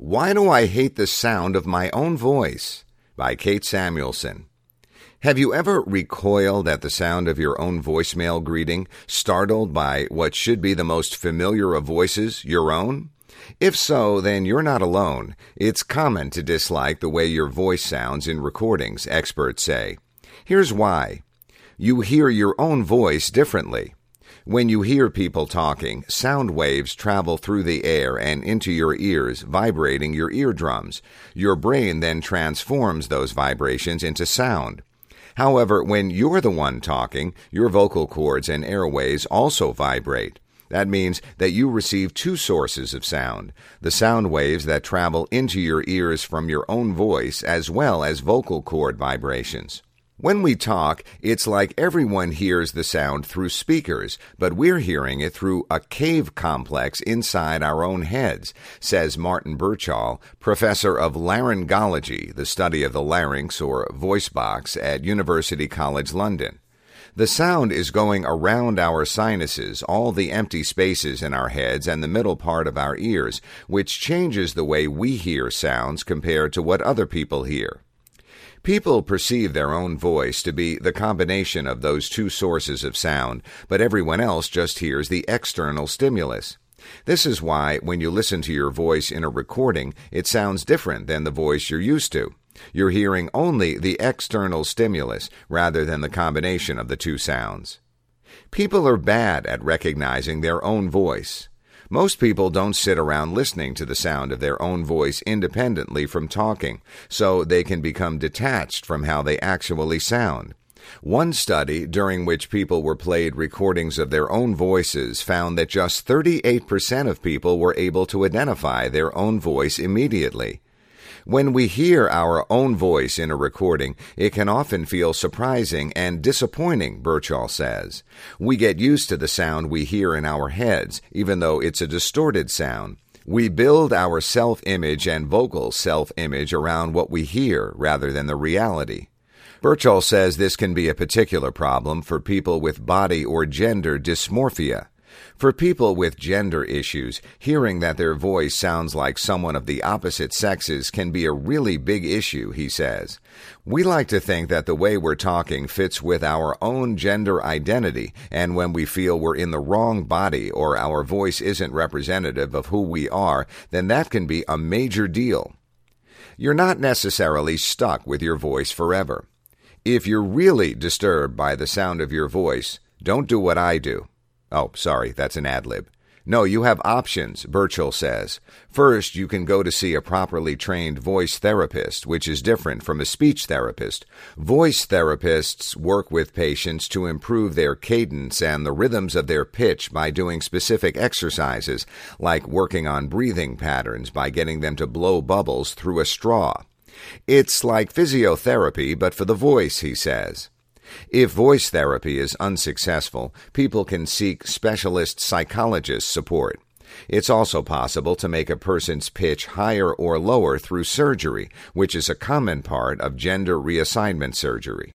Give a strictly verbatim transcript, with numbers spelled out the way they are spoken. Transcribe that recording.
Why Do I Hate the Sound of My Own Voice? By Kate Samuelson. Have you ever recoiled at the sound of your own voicemail greeting, startled by what should be the most familiar of voices, your own? If so, then you're not alone. It's common to dislike the way your voice sounds in recordings, experts say. Here's why. You hear your own voice differently. When you hear people talking, sound waves travel through the air and into your ears, vibrating your eardrums. Your brain then transforms those vibrations into sound. However, when you're the one talking, your vocal cords and airways also vibrate. That means that you receive two sources of sound, the sound waves that travel into your ears from your own voice as well as vocal cord vibrations. When we talk, it's like everyone hears the sound through speakers, but we're hearing it through a cave complex inside our own heads, says Martin Birchall, professor of laryngology, the study of the larynx or voice box at University College London. The sound is going around our sinuses, all the empty spaces in our heads and the middle part of our ears, which changes the way we hear sounds compared to what other people hear. People perceive their own voice to be the combination of those two sources of sound, but everyone else just hears the external stimulus. This is why when you listen to your voice in a recording, it sounds different than the voice you're used to. You're hearing only the external stimulus rather than the combination of the two sounds. People are bad at recognizing their own voice. Most people don't sit around listening to the sound of their own voice independently from talking, so they can become detached from how they actually sound. One study, during which people were played recordings of their own voices, found that just thirty-eight percent of people were able to identify their own voice immediately. When we hear our own voice in a recording, it can often feel surprising and disappointing, Birchall says. We get used to the sound we hear in our heads, even though it's a distorted sound. We build our self-image and vocal self-image around what we hear rather than the reality. Birchall says this can be a particular problem for people with body or gender dysmorphia. For people with gender issues, hearing that their voice sounds like someone of the opposite sexes can be a really big issue, he says. We like to think that the way we're talking fits with our own gender identity, and when we feel we're in the wrong body or our voice isn't representative of who we are, then that can be a major deal. You're not necessarily stuck with your voice forever. If you're really disturbed by the sound of your voice, don't do what I do. Oh, sorry, that's an ad-lib. No, you have options, Birchall says. First, you can go to see a properly trained voice therapist, which is different from a speech therapist. Voice therapists work with patients to improve their cadence and the rhythms of their pitch by doing specific exercises, like working on breathing patterns by getting them to blow bubbles through a straw. It's like physiotherapy, but for the voice, he says. If voice therapy is unsuccessful, people can seek specialist psychologist support. It's also possible to make a person's pitch higher or lower through surgery, which is a common part of gender reassignment surgery.